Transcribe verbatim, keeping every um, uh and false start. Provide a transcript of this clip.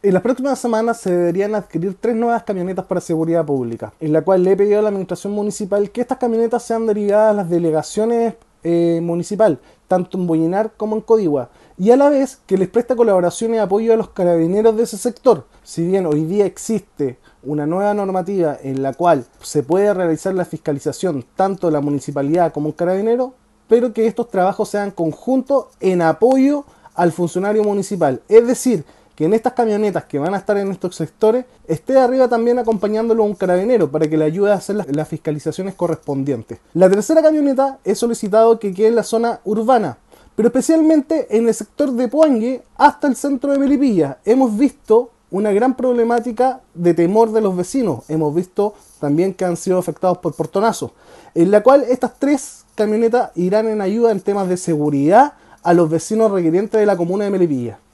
En las próximas semanas se deberían adquirir tres nuevas camionetas para seguridad pública, en la cual le he pedido a la administración municipal que estas camionetas sean derivadas a las delegaciones eh, municipal, tanto en Boyinar como en Codigua, y a la vez que les presta colaboración y apoyo a los carabineros de ese sector. Si bien hoy día existe una nueva normativa en la cual se puede realizar la fiscalización tanto de la municipalidad como un carabinero, pero que estos trabajos sean conjuntos en apoyo al funcionario municipal, es decir, que en estas camionetas que van a estar en estos sectores esté arriba también acompañándolo un carabinero para que le ayude a hacer las, las fiscalizaciones correspondientes. La tercera camioneta he solicitado que quede en la zona urbana, pero especialmente en el sector de Puangue hasta el centro de Melipilla. Hemos visto una gran problemática de temor de los vecinos. Hemos visto también que han sido afectados por portonazos, en la cual estas tres camionetas irán en ayuda en temas de seguridad a los vecinos requirientes de la comuna de Melipilla.